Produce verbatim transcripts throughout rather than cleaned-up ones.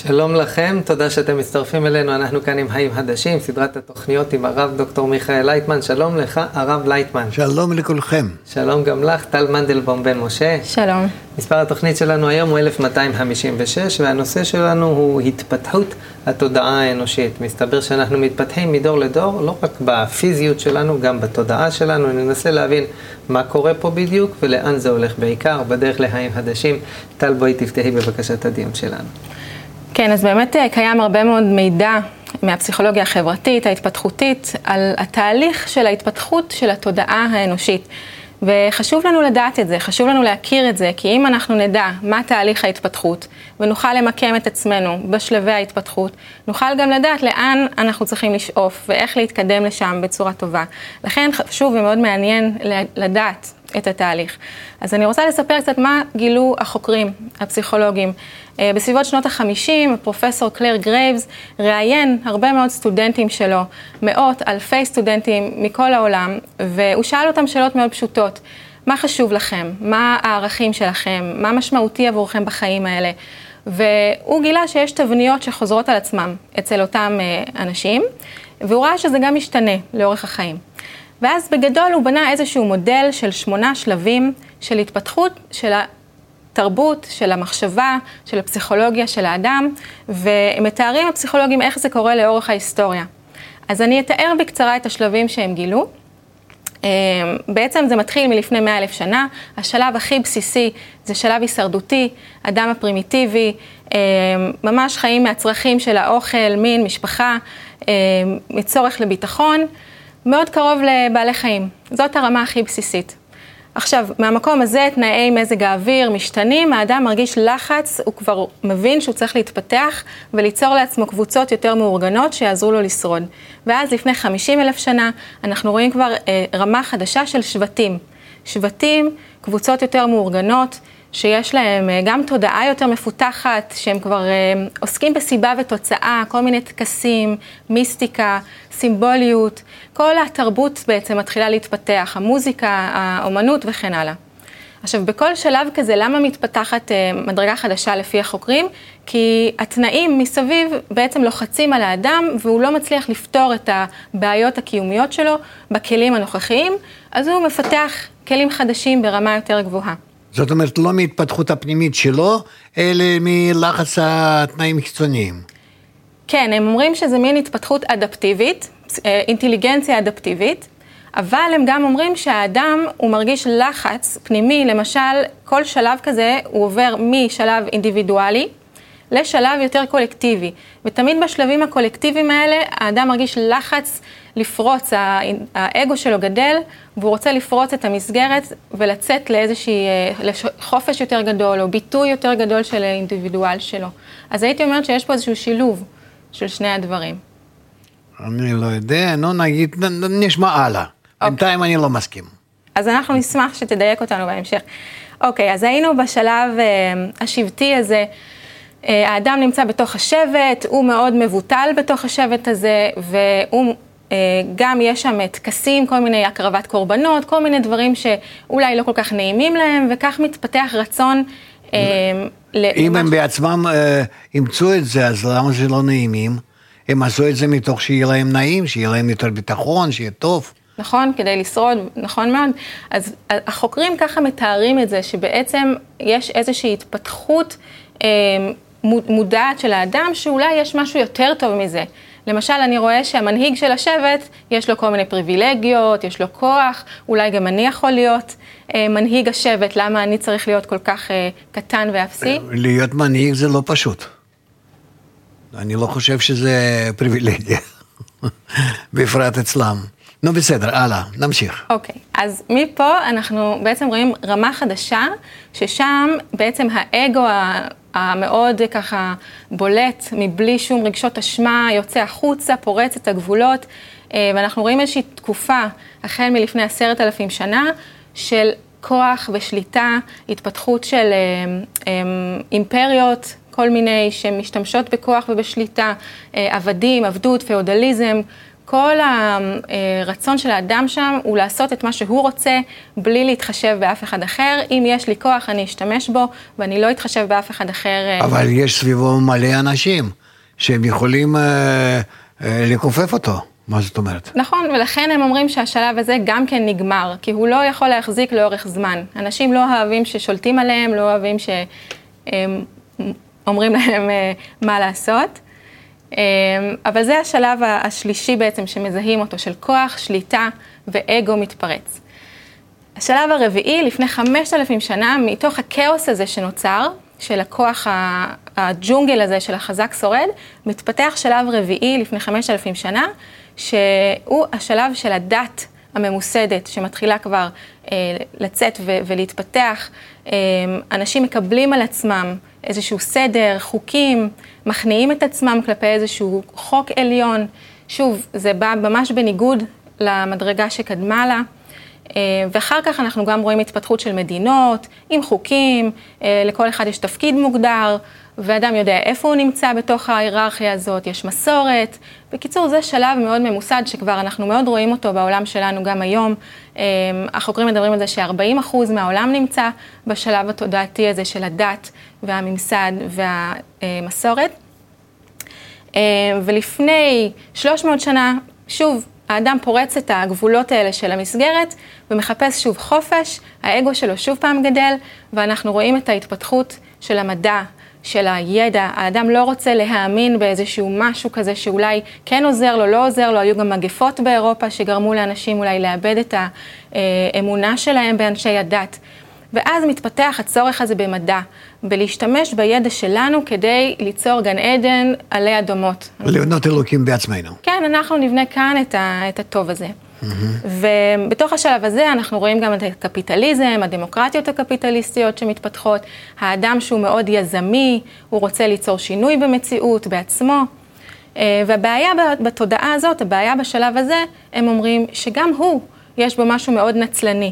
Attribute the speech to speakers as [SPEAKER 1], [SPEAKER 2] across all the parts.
[SPEAKER 1] שלום לכם, תודה שאתם מצטרפים אלינו, אנחנו כאן עם חיים חדשים, סדרת התוכניות עם הרב דוקטור מיכאל לייטמן. שלום לך, הרב לייטמן.
[SPEAKER 2] שלום לכולכם.
[SPEAKER 1] שלום גם לך, טל מנדלבום בן משה.
[SPEAKER 3] שלום.
[SPEAKER 1] מספר התוכנית שלנו היום הוא אלף מאתיים חמישים ושש, והנושא שלנו הוא התפתחות התודעה האנושית. מסתבר שאנחנו מתפתחים מדור לדור, לא רק בפיזיות שלנו, גם בתודעה שלנו. ננסה להבין מה קורה פה בדיוק ולאן זה הולך בעיקר, בדרך לחיים חדשים. טל, בואי תפתחי בבקשת הדיון שלנו.
[SPEAKER 3] כן, אז באמת קיים הרבה מאוד מידע מהפסיכולוגיה החברתית, ההתפתחותית, על התהליך של ההתפתחות של התודעה האנושית. וחשוב לנו לדעת את זה, חשוב לנו להכיר את זה, כי אם אנחנו נדע מה תהליך ההתפתחות, ונוכל למקם את עצמנו בשלבי ההתפתחות, נוכל גם לדעת לאן אנחנו צריכים לשאוף, ואיך להתקדם לשם בצורה טובה. לכן חשוב ומאוד מעניין לדעת את התהליך. אז אני רוצה לספר קצת מה גילו החוקרים, הפסיכולוגים. בסביבות שנות ה-חמישים, פרופסור קלר גרייבס ראיין הרבה מאוד סטודנטים שלו, מאות, אלפי סטודנטים מכל העולם, והוא שאל אותם שאלות מאוד פשוטות. מה חשוב לכם? מה הערכים שלכם? מה משמעותי עבורכם בחיים האלה? והוא גילה שיש תבניות שחוזרות על עצמם אצל אותם אנשים, והוא ראה שזה גם משתנה לאורך החיים. ואז בגדול הוא בנה איזשהו מודל של שמונה שלבים של התפתחות של התרבות, של המחשבה, של הפסיכולוגיה של האדם, ומתארים הפסיכולוגים איך זה קורה לאורך ההיסטוריה. אז אני אתאר בקצרה את השלבים שהם גילו. בעצם זה מתחיל מלפני מאה אלף שנה, השלב הכי בסיסי זה שלב הישרדותי, אדם הפרימיטיבי, ממש חיים מהצרכים של האוכל, מין, משפחה, מצורך לביטחון, מאוד קרוב לבעלי חיים. זאת הרמה הכי בסיסית. עכשיו, מהמקום הזה, תנאי מזג האוויר משתנים, האדם מרגיש לחץ, הוא כבר מבין שהוא צריך להתפתח וליצור לעצמו קבוצות יותר מאורגנות שיעזרו לו לשרוד. ואז לפני חמישים אלף שנה, אנחנו רואים כבר אה, רמה חדשה של שבטים. שבטים, קבוצות יותר מאורגנות, שיש להם אה, גם תודעה יותר מפותחת, שהם כבר אה, עוסקים בסיבה ותוצאה, כל מיני טקסים, מיסטיקה, סימבוליות, כל התרבות בעצם מתחילה להתפתח, המוזיקה, האומנות וכן הלאה. עכשיו, בכל שלב כזה, למה מתפתחת אה, מדרגה חדשה לפי החוקרים? כי התנאים מסביב בעצם לוחצים על האדם, והוא לא מצליח לפתור את הבעיות הקיומיות שלו בכלים הנוכחיים, אז הוא מפתח כלים חדשים ברמה יותר גבוהה.
[SPEAKER 2] זאת אומרת, לא מהתפתחות הפנימית שלו, אלא מלחץ התנאים חיצוניים.
[SPEAKER 3] כן, הם אומרים שזה מין התפתחות אדפטיבית, אינטליגנציה אדפטיבית, אבל הם גם אומרים שהאדם הוא מרגיש לחץ פנימי, למשל כל שלב כזה הוא עובר משלב אינדיבידואלי לשלב יותר קולקטיבי, ותמיד בשלבים הקולקטיביים האלה האדם מרגיש לחץ לפרוץ, האגו שלו גדל, והוא רוצה לפרוץ את המסגרת ולצאת לאיזושהי חופש יותר גדול או ביטוי יותר גדול של האינדיבידואל שלו. אז הייתי אומרת שיש פה איזשהו שילוב של שני הדברים.
[SPEAKER 2] אני לא יודע, נו נגיד, נשמע הלאה. בינתיים אני לא מסכים.
[SPEAKER 3] אז אנחנו נשמח שתדייק אותנו בהמשך. אוקיי, אז היינו בשלב השבטי הזה, האדם נמצא בתוך השבט, הוא מאוד מבוטל בתוך השבט הזה, והוא גם יש שם טקסים, כל מיני הקרבת קורבנות, כל מיני דברים שאולי לא כל כך נעימים להם, וכך מתפתח רצון
[SPEAKER 2] אם הם בעצמם ימצאו את זה, אז למה זה לא נעימים? הם עשו את זה מתוך שיהיה להם נעים, שיהיה להם יותר ביטחון, שיהיה טוב.
[SPEAKER 3] נכון, כדי לשרוד, נכון מאוד. אז החוקרים ככה מתארים את זה, שבעצם יש איזושהי התפתחות מודעת של האדם, שאולי יש משהו יותר טוב מזה. למשל, אני רואה שהמנהיג של השבט, יש לו כל מיני פריבילגיות, יש לו כוח, אולי גם אני יכול להיות מנהיג השבט, למה אני צריך להיות כל כך קטן ואפסי?
[SPEAKER 2] להיות מנהיג זה לא פשוט. אני לא חושב שזה פריבילגיה, בפרט אצלם. נו בסדר, הלאה, נמשיך.
[SPEAKER 3] אוקיי, אז מפה אנחנו בעצם רואים רמה חדשה, ששם בעצם האגו המאוד ככה בולט, מבלי שום רגשות אשמה, יוצא החוצה, פורץ את הגבולות, ואנחנו רואים איזושהי תקופה, החל מלפני עשרת אלפים שנה, של כוח ושליטה, התפתחות של אימפריות, כל מיני שמשתמשות בכוח ובשליטה, עבדים, עבדות, פאודליזם, כל הרצון של האדם שם הוא לעשות את מה שהוא רוצה, בלי להתחשב באף אחד אחר. אם יש לי כוח, אני אשתמש בו, ואני לא אתחשב באף אחד אחר.
[SPEAKER 2] אבל יש סביבו מלא אנשים, שהם יכולים אה, אה, לכופף אותו. מה זאת אומרת?
[SPEAKER 3] נכון, ולכן הם אומרים שהשלב הזה גם כן נגמר, כי הוא לא יכול להחזיק לאורך זמן. אנשים לא אוהבים ששולטים עליהם, לא אוהבים שאומרים להם מה לעשות. אבל זה השלב השלישי בעצם שמזהים אותו, של כוח, שליטה ואגו מתפרץ. השלב הרביעי, לפני חמשת אלפים שנה, מתוך הכאוס הזה שנוצר, של הכוח הג'ונגל הזה של החזק שורד, מתפתח שלב רביעי לפני חמשת אלפים שנה, שהוא השלב של הדת הממוסדת, שמתחילה כבר אה, לצאת ו- ולהתפתח. אה, אנשים מקבלים על עצמם איזשהו סדר, חוקים, מכניעים את עצמם כלפי איזשהו חוק עליון. שוב, זה בא ממש בניגוד למדרגה שקדמה לה. ואחר כך אנחנו גם רואים התפתחות של מדינות, עם חוקים, לכל אחד יש תפקיד מוגדר, ואדם יודע איפה הוא נמצא בתוך ההיררכיה הזאת, יש מסורת. בקיצור, זה שלב מאוד ממוסד שכבר אנחנו מאוד רואים אותו בעולם שלנו גם היום. החוקרים מדברים על זה ש-ארבעים אחוז מהעולם נמצא בשלב התודעתי הזה של הדת והממסד והמסורת. ולפני שלוש מאות שנה, שוב, האדם פורץ את הגבולות האלה של המסגרת ומחפש שוב חופש, האגו שלו שוב פעם גדל, ואנחנו רואים את ההתפתחות של המדע, של הידע. האדם לא רוצה להאמין באיזשהו משהו כזה שאולי כן עוזר לו, לא עוזר לו. היו גם מגפות באירופה שגרמו לאנשים אולי לאבד את האמונה שלהם באנשי הדת. ואז מתפתח הצורך הזה במדע, בלהשתמש בידע שלנו כדי ליצור גן עדן עלי אדומות.
[SPEAKER 2] לבנות אלוקים בעצמנו.
[SPEAKER 3] כן, אנחנו נבנה כאן את, ה, את הטוב הזה. Mm-hmm. ובתוך השלב הזה אנחנו רואים גם את הקפיטליזם, הדמוקרטיות הקפיטליסטיות שמתפתחות, האדם שהוא מאוד יזמי, הוא רוצה ליצור שינוי במציאות, בעצמו. והבעיה בתודעה הזאת, הבעיה בשלב הזה, הם אומרים שגם הוא, יש בו משהו מאוד נצלני.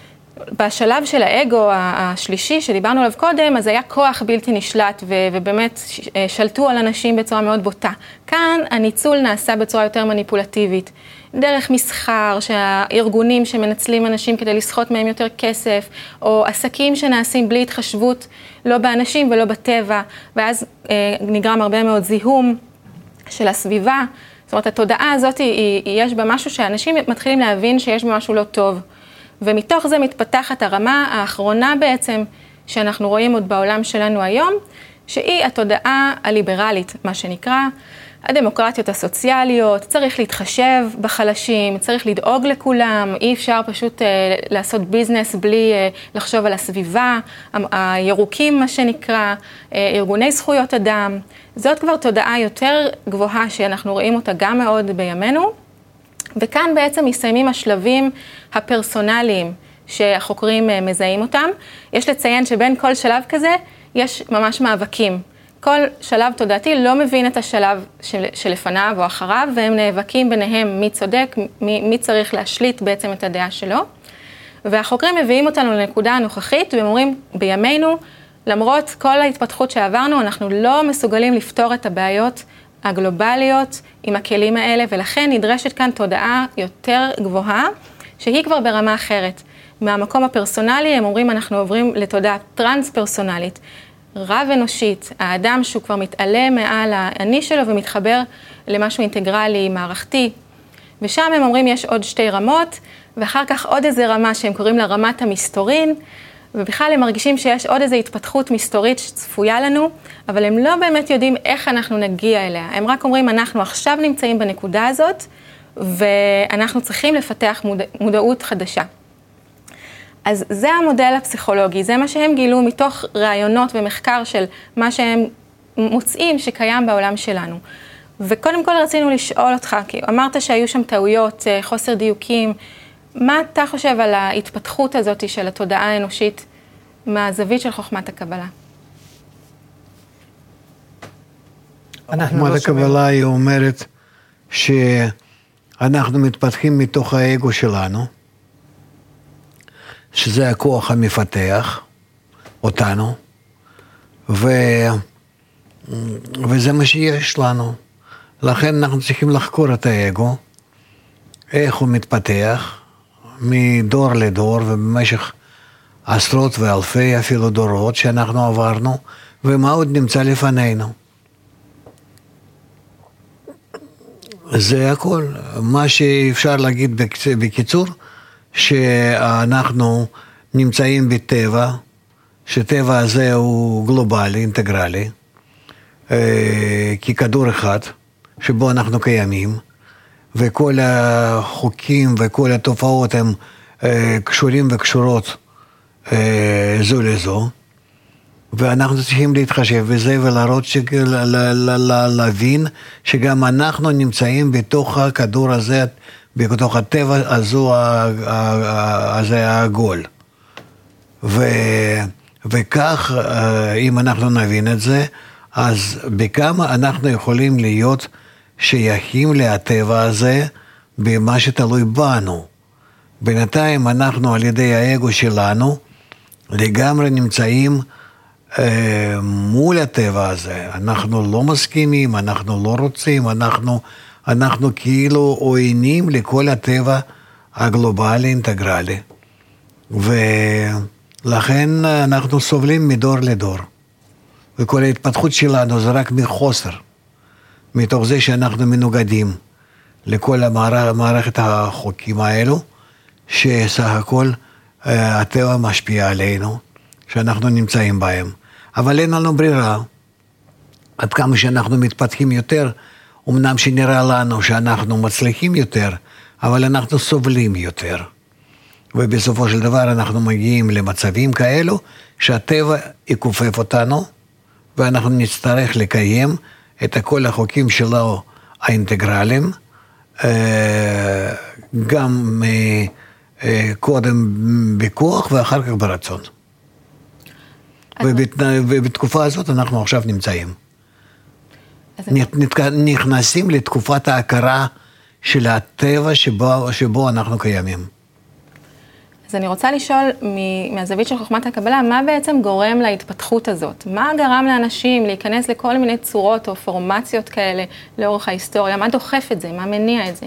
[SPEAKER 3] בשלב של האגו השלישי שדיברנו עליו קודם, אז היה כוח בלתי נשלט ו- ובאמת שלטו על אנשים בצורה מאוד בוטה. כאן הניצול נעשה בצורה יותר מניפולטיבית, דרך מסחר, שהארגונים שמנצלים אנשים כדי לסחוט מהם יותר כסף, או עסקים שנעשים בלי התחשבות, לא באנשים ולא בטבע, ואז אה, נגרם הרבה מאוד זיהום של הסביבה. זאת אומרת, התודעה הזאת, היא, היא, יש בה משהו שאנשים מתחילים להבין שיש בה משהו לא טוב. ומתוך זה מתפתחת הרמה האחרונה בעצם, שאנחנו רואים עוד בעולם שלנו היום, שהיא התודעה הליברלית, מה שנקרא, הדמוקרטיות הסוציאליות, צריך להתחשב בחלשים, צריך לדאוג לכולם, אי אפשר פשוט אה, לעשות ביזנס בלי אה, לחשוב על הסביבה, הירוקים מה שנקרא, אה, ארגוני זכויות אדם. זאת כבר תודעה יותר גבוהה שאנחנו רואים אותה גם מאוד בימינו, וכאן בעצם מסיימים השלבים הפרסונליים שהחוקרים מזהים אותם. יש לציין שבין כל שלב כזה יש ממש מאבקים. כל שלב תודעתי לא מבין את השלב של, שלפניו או אחריו, והם נאבקים ביניהם מי צודק, מי, מי צריך להשליט בעצם את הדעה שלו. והחוקרים מביאים אותנו לנקודה הנוכחית, והם אומרים, בימינו, למרות כל ההתפתחות שעברנו, אנחנו לא מסוגלים לפתור את הבעיות הגלובליות עם הכלים האלה, ולכן נדרשת כאן תודעה יותר גבוהה, שהיא כבר ברמה אחרת. מהמקום הפרסונלי, הם אומרים, אנחנו עוברים לתודעה טרנס-פרסונלית, רב אנושית, האדם שהוא כבר מתעלה מעל האני שלו ומתחבר למשהו אינטגרלי, מערכתי. ושם הם אומרים, יש עוד שתי רמות, ואחר כך עוד איזה רמה שהם קוראים לה רמת המסתורין, ובכלל הם מרגישים שיש עוד איזו התפתחות מסתורית שצפויה לנו, אבל הם לא באמת יודעים איך אנחנו נגיע אליה. הם רק אומרים, אנחנו עכשיו נמצאים בנקודה הזאת, ואנחנו צריכים לפתח מודע, מודעות חדשה. אז זה המודל הפסיכולוגי, זה מה שהם גילו מתוך רעיונות ומחקר של מה שהם מוצאים שקיים בעולם שלנו. וקודם כל רצינו לשאול אותך, כי אמרת שהיו שם טעויות, חוסר דיוקים, מה אתה חושב על ההתפתחות הזאת של התודעה האנושית מהזווית של חוכמת הקבלה?
[SPEAKER 2] חוכמת הקבלה היא אומרת שאנחנו מתפתחים מתוך האגו שלנו, שזה הכוח המפתח אותנו, ו... וזה מה שיש לנו. לכן אנחנו צריכים לחקור את האגו איך הוא מתפתח מדור לדור ובמשך עשרות ואלפי אפילו דורות שאנחנו עברנו, ומה עוד נמצא לפנינו. זה הכל. מה שאפשר להגיד בקיצור, שאנחנו נמצאים בטבע, שטבע הזה הוא גלובלי, אינטגרלי, ככדור אחד, שבו אנחנו קיימים, וכל החוקים וכל התופעות הם קשורים וקשורות זו לזו, ואנחנו צריכים להתחשב בזה ולהראות, להבין שגם אנחנו נמצאים בתוך הכדור הזה, בתוך הטבע הזו, הזה העגול. ו, וכך, אם אנחנו נבין את זה, אז בכמה אנחנו יכולים להיות שייכים לטבע הזה במה שתלוי בנו. בינתיים אנחנו על ידי האגו שלנו לגמרי נמצאים אה, מול הטבע הזה. אנחנו לא מסכימים, אנחנו לא רוצים, אנחנו, אנחנו כאילו עוינים לכל הטבע הגלובלי, אינטגרלי. ולכן אנחנו סובלים מדור לדור. וכל ההתפתחות שלנו זה רק מחוסר. מתוך זה שאנחנו מנוגדים לכל המערכת החוקים האלו, שסך הכל הטבע משפיע עלינו, שאנחנו נמצאים בהם. אבל אין לנו ברירה. עד כמה שאנחנו מתפתחים יותר, אמנם שנראה לנו שאנחנו מצליחים יותר, אבל אנחנו סובלים יותר. ובסופו של דבר אנחנו מגיעים למצבים כאלו, שהטבע יכופף אותנו, ואנחנו נצטרך לקיים את כל החוקים שלו האינטגרליים, גם קודם בכוח ואחר כך ברצון. ובתקופה הזאת אנחנו עכשיו נמצאים. נכנסים לתקופת ההכרה של הטבע שבו, שבו אנחנו קיימים.
[SPEAKER 3] אז אני רוצה לשאול מהזווית של חוכמת הקבלה, מה בעצם גורם להתפתחות הזאת? מה גרם לאנשים להיכנס לכל מיני צורות או פורמציות כאלה לאורך ההיסטוריה? מה דוחף את זה? מה מניע את זה?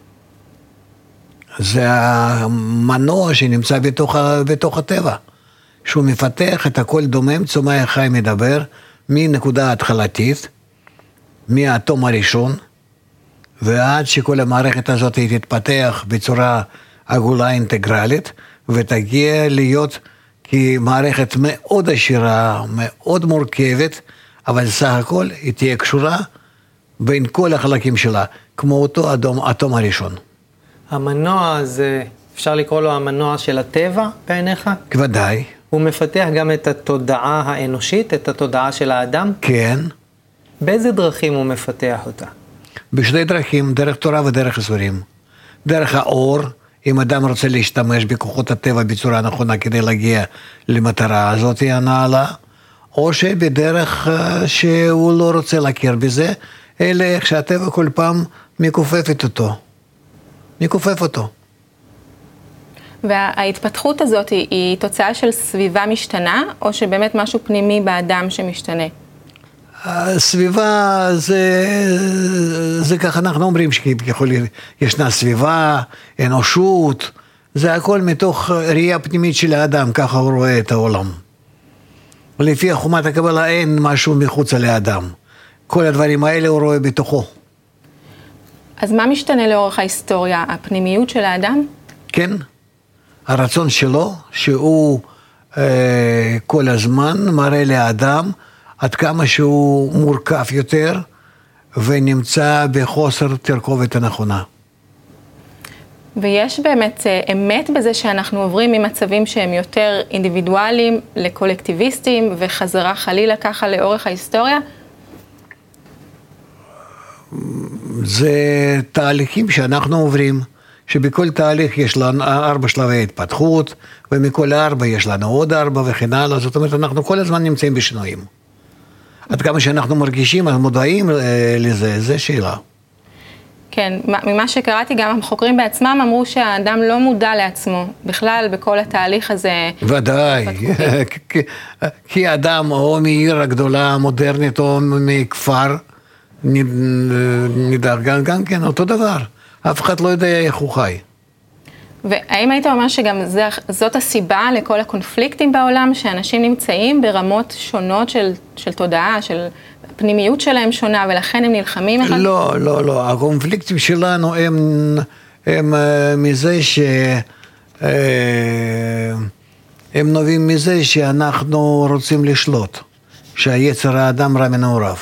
[SPEAKER 2] זה המנוע שנמצא בתוך, בתוך הטבע, שהוא מפתח את הכל דומם, צומח חי מדבר, מנקודה התחלתית, מהאטום הראשון, ועד שכל המערכת הזאת תתפתח בצורה עגולה אינטגרלית, ותגיע להיות כמערכת מאוד עשירה, מאוד מורכבת, אבל סך הכל היא תהיה קשורה בין כל החלקים שלה, כמו אותו אדום, אטום הראשון.
[SPEAKER 1] המנוע הזה, אפשר לקרוא לו המנוע של הטבע בעיניך?
[SPEAKER 2] כבוודאי.
[SPEAKER 1] הוא מפתח גם את התודעה האנושית, את התודעה של האדם?
[SPEAKER 2] כן.
[SPEAKER 1] באיזה דרכים הוא מפתח אותה?
[SPEAKER 2] בשני דרכים, דרך תורה ודרך איסורים. דרך האור, אם אדם רוצה להשתמש בכוחות הטבע בצורה נכונה כדי להגיע למטרה הזאת הנעלה, או שבדרך שהוא לא רוצה להכיר בזה, אלא איך שהטבע כל פעם מכופפת אותו. מכופף אותו.
[SPEAKER 3] וההתפתחות הזאת היא, היא תוצאה של סביבה משתנה, או שבאמת משהו פנימי באדם שמשתנה?
[SPEAKER 2] הסביבה זה, זה ככה אנחנו אומרים שכביכול ישנה סביבה, אנושות, זה הכל מתוך ראייה פנימית של האדם, ככה הוא רואה את העולם. לפי חוכמת הקבלה אין משהו מחוץ לאדם. כל הדברים האלה הוא רואה בתוכו.
[SPEAKER 3] אז מה משתנה לאורך ההיסטוריה? הפנימיות של האדם?
[SPEAKER 2] כן. הרצון שלו, שהוא אה, כל הזמן מראה לאדם, עד כמה שהוא מורכב יותר, ונמצא בחוסר תרכובת הנכונה.
[SPEAKER 3] ויש באמת אמת בזה שאנחנו עוברים ממצבים שהם יותר אינדיבידואליים לקולקטיביסטים, וחזרה חלילה ככה לאורך ההיסטוריה?
[SPEAKER 2] זה תהליכים שאנחנו עוברים, שבכל תהליך יש לנו ארבע שלבי התפתחות, ומכל ארבע יש לנו עוד ארבע וכן הלאה, זאת אומרת אנחנו כל הזמן נמצאים בשינויים. עד כמה שאנחנו מרגישים, מודעים לזה, זה שאלה.
[SPEAKER 3] כן, ממה שקראתי גם החוקרים בעצמם אמרו שהאדם לא מודע לעצמו, בכלל בכל התהליך הזה.
[SPEAKER 2] ודאי, כי האדם או מעיר הגדולה המודרנית או מכפר, נדאג גם כן אותו דבר. אף אחד לא יודע איך הוא חי.
[SPEAKER 3] והאם היית אומר שגם זה, זאת הסיבה לכל הקונפליקטים בעולם, שאנשים נמצאים ברמות שונות של, של תודעה, של פנימיות שלהם שונה, ולכן הם נלחמים אחד?
[SPEAKER 2] לא, לא, לא. הקונפליקטים שלנו הם, הם מזה ש... הם נובעים מזה שאנחנו רוצים לשלוט, שהיצר האדם רע מנעוריו.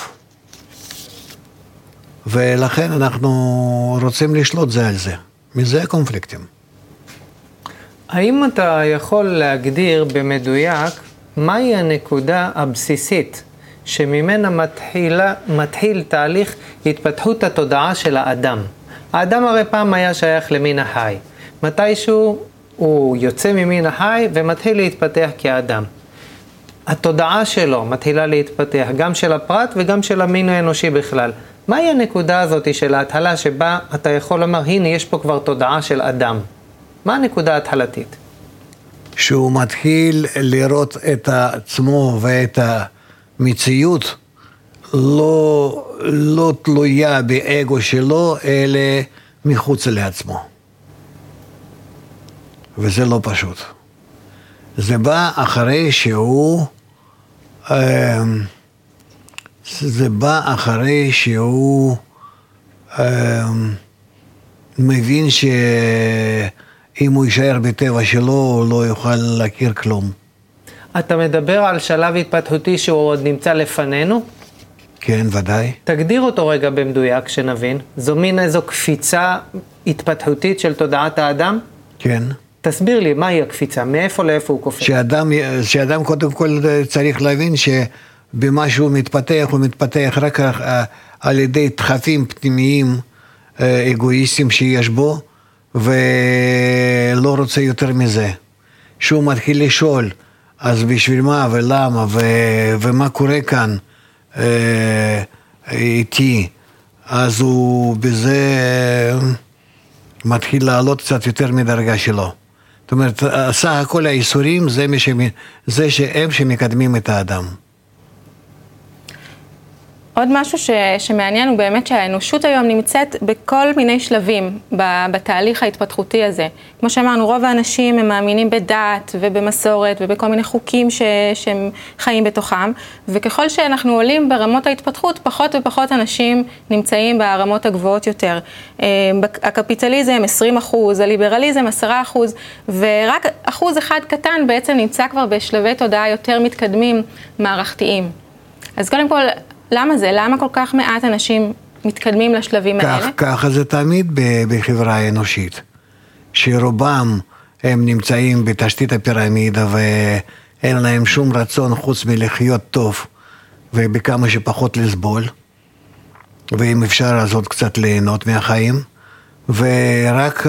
[SPEAKER 2] ולכן אנחנו רוצים לשלוט זה על זה. מזה הקונפליקטים.
[SPEAKER 1] האם אתה יכול להגדיר במדויק מהי הנקודה הבסיסית שממנה מתחילה, מתחיל תהליך התפתחות התודעה של האדם? האדם הרי פעם היה שייך למין החי. מתישהו הוא יוצא ממין החי ומתחיל להתפתח כאדם. התודעה שלו מתחילה להתפתח, גם של הפרט וגם של המין האנושי בכלל. מהי הנקודה הזאת של ההתחלה שבה אתה יכול לומר, הנה יש פה כבר תודעה של אדם? מה הנקודה ההתחלתית?
[SPEAKER 2] שהוא מתחיל לראות את עצמו ואת המציאות לא, לא תלויה באגו שלו, אלא מחוץ לעצמו. וזה לא פשוט. זה בא אחרי שהוא, זה בא אחרי שהוא מבין שאם הוא יישאר בטבע שלו, הוא לא יוכל להכיר כלום.
[SPEAKER 1] אתה מדבר על שלב התפתחותי שהוא עוד נמצא לפנינו?
[SPEAKER 2] כן, ודאי.
[SPEAKER 1] תגדיר אותו רגע במדויק, שנבין. זו מין איזו קפיצה התפתחותית של תודעת האדם?
[SPEAKER 2] כן.
[SPEAKER 1] תסביר לי, מהי הקפיצה? מאיפה לאיפה הוא קופץ?
[SPEAKER 2] שאדם, שאדם קודם כל צריך להבין שבמה שהוא מתפתח, הוא מתפתח רק על ידי דחפים פנימיים אגואיסטים שיש בו, ולא רוצה יותר מזה. שהוא מתחיל לשאול, אז בשביל מה ולמה ו, ומה קורה כאן אה, איתי, אז הוא בזה מתחיל לעלות קצת יותר מדרגה שלו. זאת אומרת, סך הכל האיסורים זה, משמ... זה שהם שמקדמים את האדם.
[SPEAKER 3] עוד משהו ש... שמעניין הוא באמת שהאנושות היום נמצאת בכל מיני שלבים בתהליך ההתפתחותי הזה. כמו שאמרנו, רוב האנשים הם מאמינים בדת ובמסורת ובכל מיני חוקים ש... שהם חיים בתוכם, וככל שאנחנו עולים ברמות ההתפתחות, פחות ופחות אנשים נמצאים ברמות הגבוהות יותר. הקפיטליזם עשרים אחוז, הליברליזם עשרה אחוז, ורק אחוז אחד קטן בעצם נמצא כבר בשלבי תודעה יותר מתקדמים מערכתיים. אז קודם כל, למה זה? למה כל כך מעט אנשים מתקדמים לשלבים האלה?
[SPEAKER 2] כך, ככה זה תמיד בחברה האנושית, שרובם הם נמצאים בתשתית הפירמידה ואין להם שום רצון חוץ מלחיות טוב ובכמה שפחות לסבול, ואם אפשר אז עוד קצת ליהנות מהחיים, ורק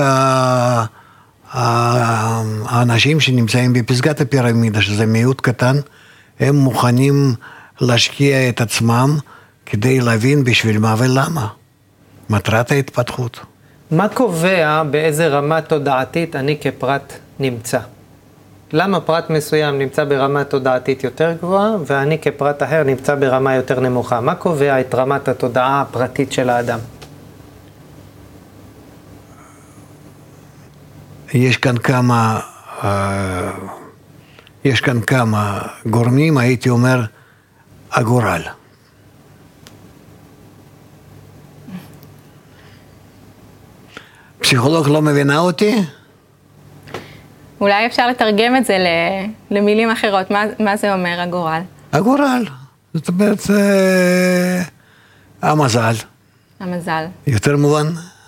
[SPEAKER 2] האנשים שנמצאים בפסגת הפירמידה, שזה מיעוט קטן, הם מוכנים להשקיע את עצמם כדי להבין בשביל מה ולמה. מטרת ההתפתחות.
[SPEAKER 1] מה קובע באיזה רמה תודעתית אני כפרט נמצא? למה פרט מסוים נמצא ברמה תודעתית יותר גבוהה, ואני כפרט אחר נמצא ברמה יותר נמוכה? מה קובע את רמת התודעה הפרטית של האדם?
[SPEAKER 2] יש כאן כמה, יש כאן כמה גורמים, הייתי אומר, הגורל. פסיכולוג לא מבינה אותי?
[SPEAKER 3] אולי אפשר לתרגם את זה למילים אחרות. מה, מה זה אומר הגורל?
[SPEAKER 2] הגורל. זאת אומרת, אה, המזל.
[SPEAKER 3] המזל.
[SPEAKER 2] יותר מובן?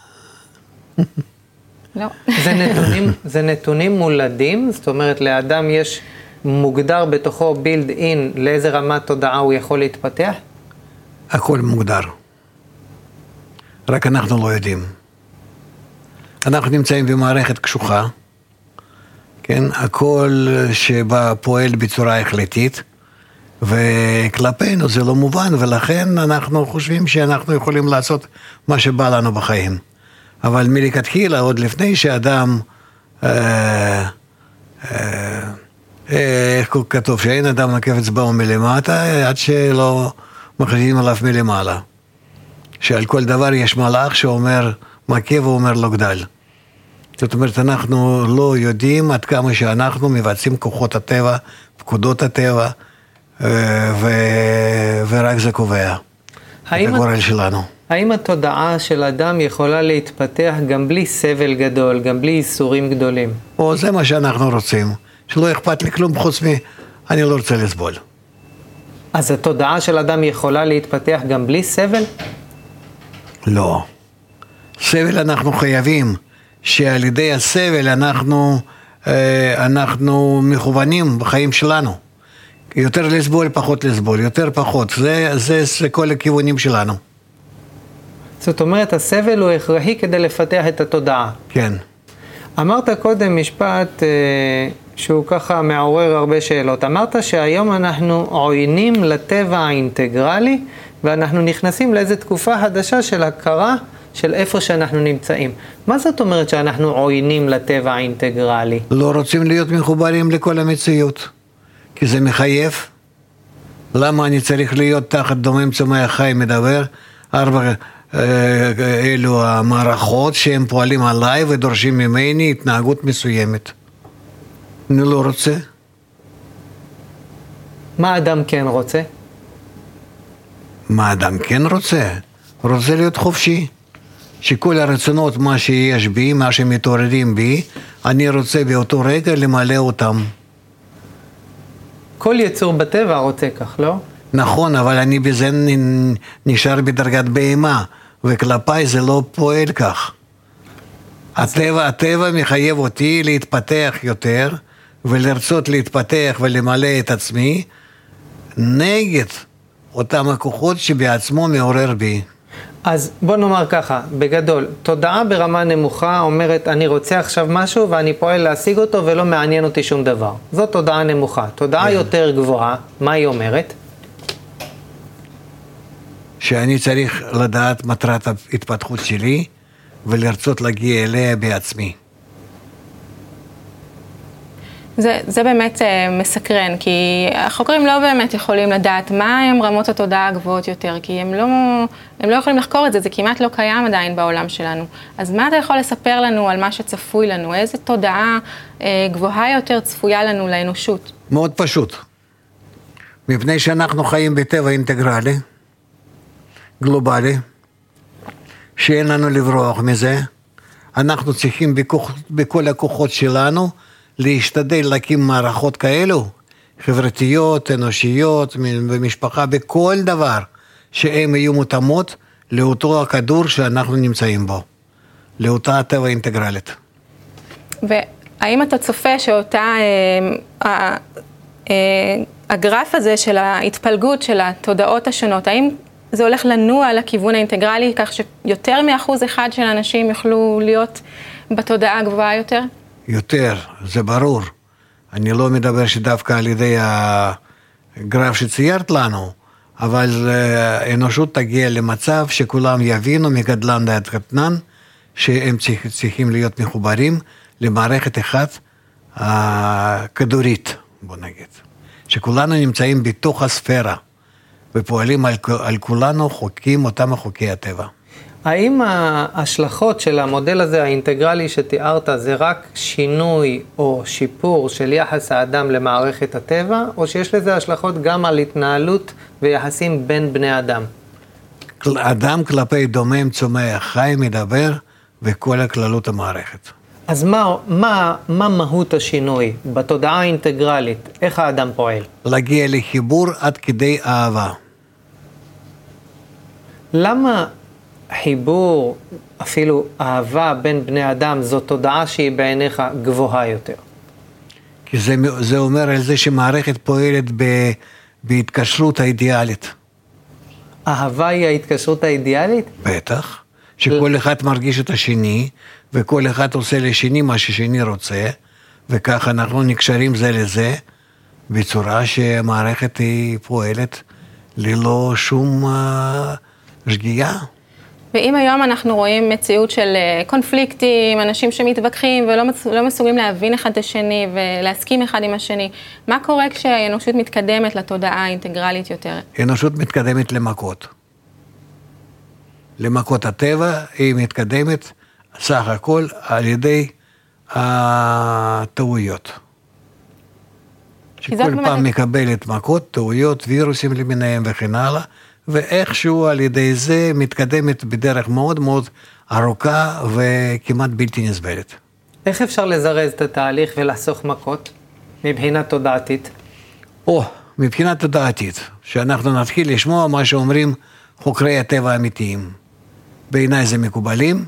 [SPEAKER 3] לא.
[SPEAKER 1] זה נתונים, זה נתונים מולדים? זאת אומרת, לאדם יש מוגדר בתוכו בילד אין לאיזה רמת תודעה הוא יכול להתפתח?
[SPEAKER 2] הכל מוגדר. רק אנחנו לא יודעים. אנחנו נמצאים במערכת קשוחה, כן? הכל שבה פועל בצורה החלטית, וכלפינו זה לא מובן, ולכן אנחנו חושבים שאנחנו יכולים לעשות מה שבא לנו בחיים. אבל מלכתחילה, עוד לפני שאדם, אה, אה, איך כתוב, שאין אדם נקף אצבעו מלמטה, עד שלא מכריזים עליו מלמעלה. שעל כל דבר יש מלאך שאומר מכה ואומר לו גדל. זאת אומרת, אנחנו לא יודעים עד כמה שאנחנו מבצעים כוחות הטבע, פקודות הטבע, ו... ורק זה קובע את הגורל שלנו.
[SPEAKER 1] האם התודעה של אדם יכולה להתפתח גם בלי סבל גדול, גם בלי איסורים גדולים?
[SPEAKER 2] או זה מה שאנחנו רוצים, שלא אכפת לי כלום חוץ מ... אני לא רוצה לסבול.
[SPEAKER 1] אז התודעה של אדם יכולה להתפתח גם בלי סבל?
[SPEAKER 2] לא. סבל אנחנו חייבים, שעל ידי הסבל אנחנו, אנחנו מכוונים בחיים שלנו. יותר לסבול, פחות לסבול, יותר פחות. זה, זה, זה כל הכיוונים שלנו.
[SPEAKER 1] זאת אומרת, הסבל הוא הכרחי כדי לפתח את התודעה.
[SPEAKER 2] כן.
[SPEAKER 1] אמרת קודם משפט אה, שהוא ככה מעורר הרבה שאלות. אמרת שהיום אנחנו עוינים לטבע האינטגרלי, ואנחנו נכנסים לאיזו תקופה חדשה של הכרה של איפה שאנחנו נמצאים. מה זאת אומרת שאנחנו עוינים לטבע האינטגרלי? לא
[SPEAKER 2] רוצים להיות מחוברים לכל המציאות, כי זה מחייב. למה אני צריך להיות תחת דומם צומח חי מדבר? ארבע אלו המערכות שהם פועלים עליי ודורשים ממני התנהגות מסוימת. אני לא רוצה.
[SPEAKER 1] מה אדם כן רוצה?
[SPEAKER 2] מה אדם כן רוצה? רוצה להיות חופשי. שכל הרצונות, מה שיש בי, מה שמתעוררים בי, אני רוצה באותו רגע למלא אותם.
[SPEAKER 1] כל יצור בטבע רוצה כך, לא?
[SPEAKER 2] נכון, אבל אני בזה נשאר בדרגת בהמה, וכלפיי זה לא פועל כך. הטבע, הטבע מחייב אותי להתפתח יותר, ולרצות להתפתח ולמלא את עצמי, נגד אותם הכוחות שבעצמו מעורר בי.
[SPEAKER 1] אז בוא נאמר ככה, בגדול, תודעה ברמה נמוכה אומרת, אני רוצה עכשיו משהו ואני פועל להשיג אותו ולא מעניין אותי שום דבר. זאת תודעה נמוכה. תודעה יותר גבוהה, מה היא אומרת?
[SPEAKER 2] שאני צריך לדעת מטרת ההתפתחות שלי ולרצות להגיע אליה בעצמי.
[SPEAKER 3] זה, זה באמת uh, מסקרן, כי החוקרים לא באמת יכולים לדעת מה הם רמות התודעה הגבוהות יותר, כי הם לא, הם לא יכולים לחקור את זה, זה כמעט לא קיים עדיין בעולם שלנו. אז מה אתה יכול לספר לנו על מה שצפוי לנו? איזה תודעה uh, גבוהה יותר צפויה לנו לאנושות?
[SPEAKER 2] מאוד פשוט. מפני שאנחנו חיים בטבע אינטגרלי, גלובלי, שאין לנו לברוח מזה, אנחנו צריכים בכוח, בכל הכוחות שלנו, להשתדל להקים מערכות כאלו, חברתיות, אנושיות, במשפחה, בכל דבר, שהן יהיו מותאמות לאותו הכדור שאנחנו נמצאים בו, לאותה הטבע אינטגרלית.
[SPEAKER 3] והאם אתה צופה שאותה, אה, אה, הגרף הזה של ההתפלגות של התודעות השונות, האם זה הולך לנוע לכיוון האינטגרלי, כך שיותר מאחוז אחד של אנשים יוכלו להיות בתודעה הגבוהה יותר?
[SPEAKER 2] יותר, זה ברור. אני לא מדבר שדווקא על ידי הגרף שציירת לנו, אבל האנושות תגיע למצב שכולם יבינו מגדלן עד קטנן, שהם צריכים להיות מחוברים למערכת אחת כדורית, בוא נגיד. שכולנו נמצאים בתוך הספירה, ופועלים על, על כולנו חוקים, אותם חוקי הטבע.
[SPEAKER 1] האם ההשלכות של המודל הזה, האינטגרלי שתיארת, זה רק שינוי או שיפור של יחס האדם למערכת הטבע, או שיש לזה השלכות גם על התנהלות ויחסים בין בני אדם?
[SPEAKER 2] אדם כלפי דומם צומח חי מדבר וכל הכללות המערכת.
[SPEAKER 1] אז מה, מה, מה מהות השינוי בתודעה האינטגרלית? איך האדם פועל?
[SPEAKER 2] להגיע לחיבור עד כדי אהבה. למה
[SPEAKER 1] חיבור, אפילו אהבה בין בני אדם, זו תודעה שהיא בעיניך גבוהה יותר?
[SPEAKER 2] כי זה, זה אומר על זה שמערכת פועלת ב, בהתקשרות האידיאלית.
[SPEAKER 1] אהבה היא ההתקשרות האידיאלית?
[SPEAKER 2] בטח. שכל אחד מרגיש את השני, וכל אחד עושה לשני מה ששני רוצה, וכך אנחנו נקשרים זה לזה, בצורה שמערכת היא פועלת ללא שום uh, שגיאה.
[SPEAKER 3] ואם היום אנחנו רואים מציאות של קונפליקטים, אנשים שמתווכחים ולא לא מסוגלים להבין אחד את השני ולהסכים אחד עם השני, מה קורה כשהאנושות מתקדמת לתודעה האינטגרלית יותר?
[SPEAKER 2] האנושות מתקדמת למכות. למכות הטבע, היא מתקדמת סך הכל על ידי הטעויות. שכל פעם מקבלת מכות, טעויות, וירוסים למיניהם וכן הלאה, ואיכשהו על ידי זה מתקדמת בדרך מאוד מאוד ארוכה וכמעט בלתי נסבלת.
[SPEAKER 1] איך אפשר לזרז את התהליך ולחסוך מכות מבחינה תודעתית?
[SPEAKER 2] או, מבחינה תודעתית, שאנחנו נתחיל לשמוע מה שאומרים חוקרי הטבע האמיתיים. בעיניי זה מקובלים,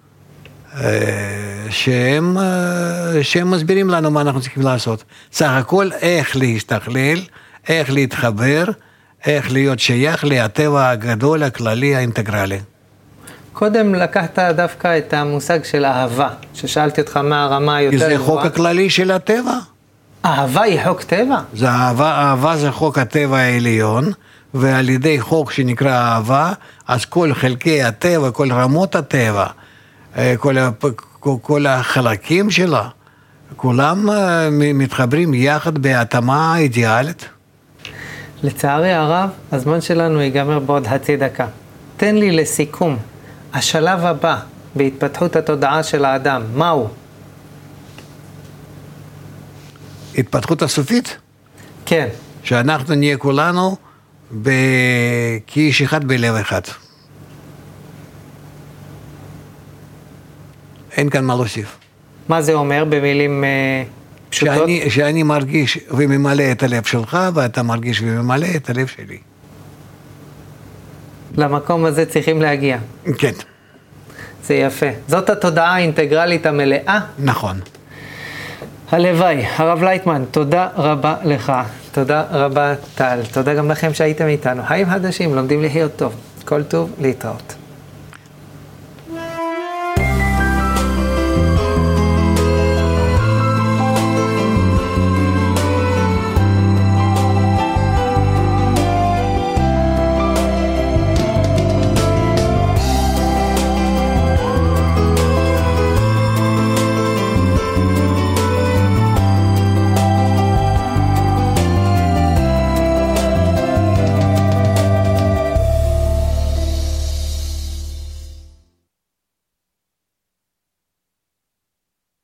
[SPEAKER 2] שהם, שהם מסבירים לנו מה אנחנו צריכים לעשות. סך הכל איך להשתכלל, איך להתחבר, איך להיות שייך לטבע הגדול, הכללי, האינטגרלי.
[SPEAKER 1] קודם לקחת דווקא את המושג של אהבה, ששאלתי אותך מה הרמה היותר
[SPEAKER 2] גבוהה. זה חוק הכללי של הטבע.
[SPEAKER 1] אהבה היא חוק טבע?
[SPEAKER 2] זה אהבה, אהבה זה חוק הטבע העליון, ועל ידי חוק שנקרא אהבה, אז כל חלקי הטבע, כל רמות הטבע, כל, כל החלקים שלה, כולם מתחברים יחד בהתאמה אידיאלית.
[SPEAKER 1] לצערי הרב, הזמן שלנו ייגמר בעוד חצי דקה. תן לי לסיכום, השלב הבא בהתפתחות התודעה של האדם, מהו?
[SPEAKER 2] התפתחות הסופית?
[SPEAKER 1] כן.
[SPEAKER 2] שאנחנו נהיה כולנו כאיש אחד בלב אחד. אין כאן מה להוסיף.
[SPEAKER 1] מה זה אומר במילים אה, פשוטות?
[SPEAKER 2] שאני, שאני מרגיש וממלא את הלב שלך, ואתה מרגיש וממלא את הלב שלי.
[SPEAKER 1] למקום הזה צריכים להגיע.
[SPEAKER 2] כן.
[SPEAKER 1] זה יפה. זאת התודעה האינטגרלית המלאה?
[SPEAKER 2] נכון.
[SPEAKER 1] הלוואי. הרב לייטמן, תודה רבה לך. תודה רבה טל. תודה גם לכם שהייתם איתנו. חיים חדשים, לומדים לחיות טוב. כל טוב, להתראות.